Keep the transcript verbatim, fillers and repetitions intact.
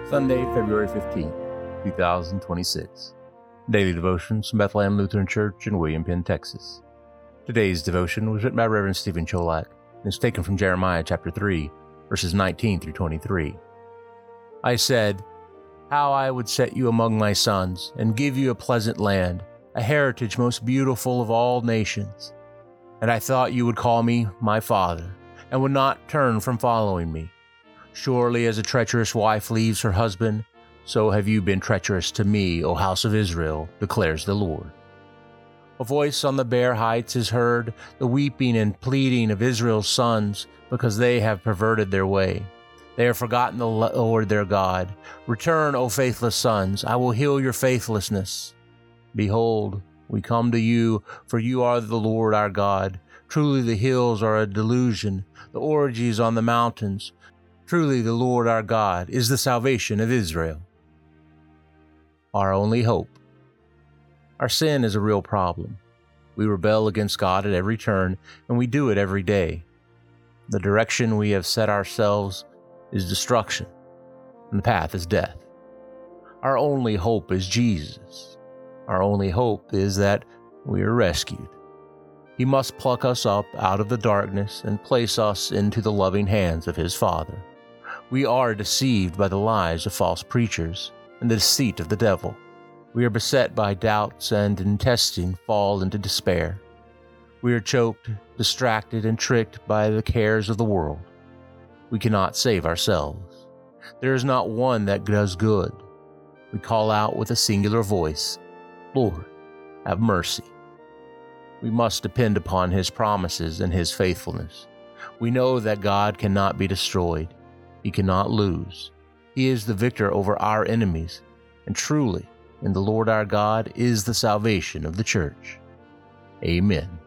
Sunday, February fifteenth, twenty twenty-six. Daily Devotions from Bethlehem Lutheran Church in William Penn, Texas. Today's devotion was written by Reverend Stephen Cholak and is taken from Jeremiah chapter three, verses nineteen through twenty-three. I said, "How I would set you among my sons, and give you a pleasant land, a heritage most beautiful of all nations. And I thought you would call me my father, and would not turn from following me. Surely as a treacherous wife leaves her husband, so have you been treacherous to me, O house of Israel, declares the Lord." A voice on the bare heights is heard, the weeping and pleading of Israel's sons, because they have perverted their way. They have forgotten the Lord their God. Return, O faithless sons, I will heal your faithlessness. Behold, we come to you, for you are the Lord our God. Truly the hills are a delusion, the orgies on the mountains. Truly the Lord our God is the salvation of Israel. Our only hope. Our sin is a real problem. We rebel against God at every turn, and we do it every day. The direction we have set ourselves is destruction, and the path is death. Our only hope is Jesus. Our only hope is that we are rescued. He must pluck us up out of the darkness and place us into the loving hands of His Father. We are deceived by the lies of false preachers and the deceit of the devil. We are beset by doubts and in testing fall into despair. We are choked, distracted, and tricked by the cares of the world. We cannot save ourselves. There is not one that does good. We call out with a singular voice, "Lord, have mercy." We must depend upon His promises and His faithfulness. We know that God cannot be destroyed. He cannot lose. He is the victor over our enemies, and truly, in the Lord our God is the salvation of the church. Amen.